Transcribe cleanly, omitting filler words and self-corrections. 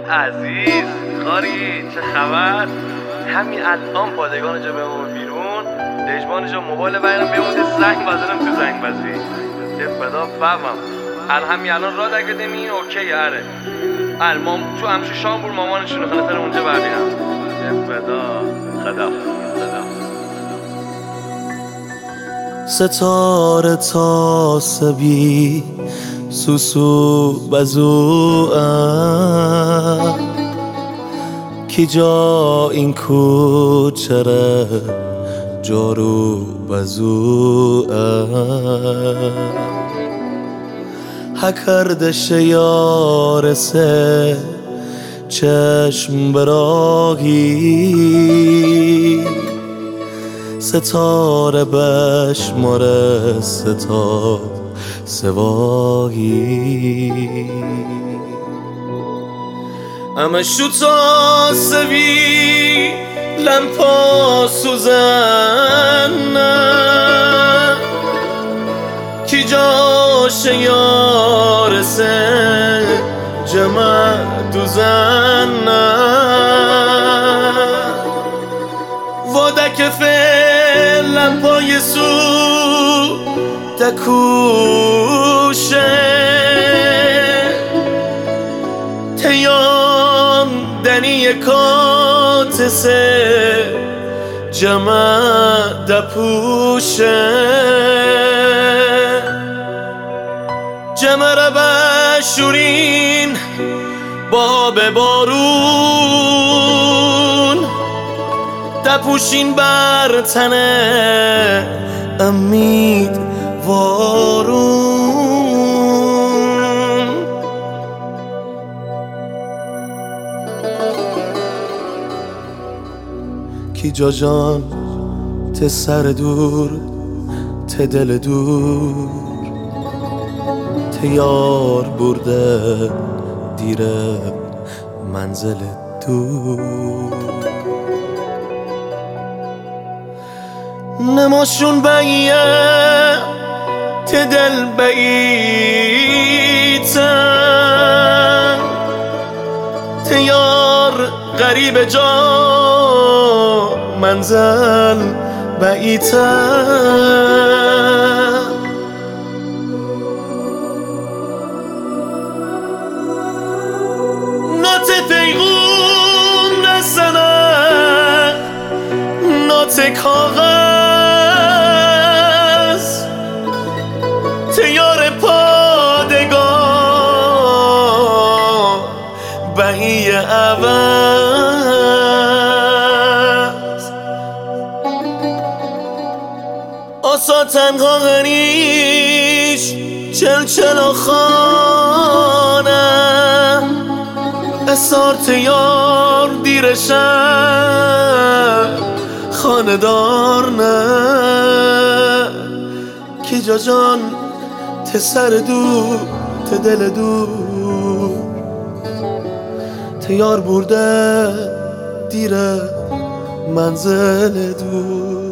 عزیز خاری چه خبر؟ همین الان پادگان جا بمون بیرون دژبان جا موبایل بیرم بیمونده زنگ بزنم تو زنگ بزی فدا فهمم همین الان راد اکادمی اوکی اره تو همشو شامبور مامانشون رو خلاصه اونجا ببینم فدا خدا ستاره تا سبی سوسو بزو کی جا این کوچره جارو بزو هکردش یارسه چشم براهی ستاره بشماره ستا سواهی اما شو تا سوی لمپا سوزن کی جاش یارسه جمع دوزن وادک فعلم پای سو تکوشه تیان دنی کاتسه جمع دپوشه جمع را بشورین باب بارون دپوشین بر تنه امید وارون کی جا جان ته سر دور ته دل دور ته یار برده دیره منزل دور نماشون بیه ته دل بیتن ته یار غریب جا منزل بیتن نات پیغون رسنه نات کاغذ تیار پادگان بهی عوض آسا تنها غریش چلچل و خانه اسار تیار دیرشن خاندار نه کی جا جان ته سر دور ته دل دور ته یار برده دیره منزل دور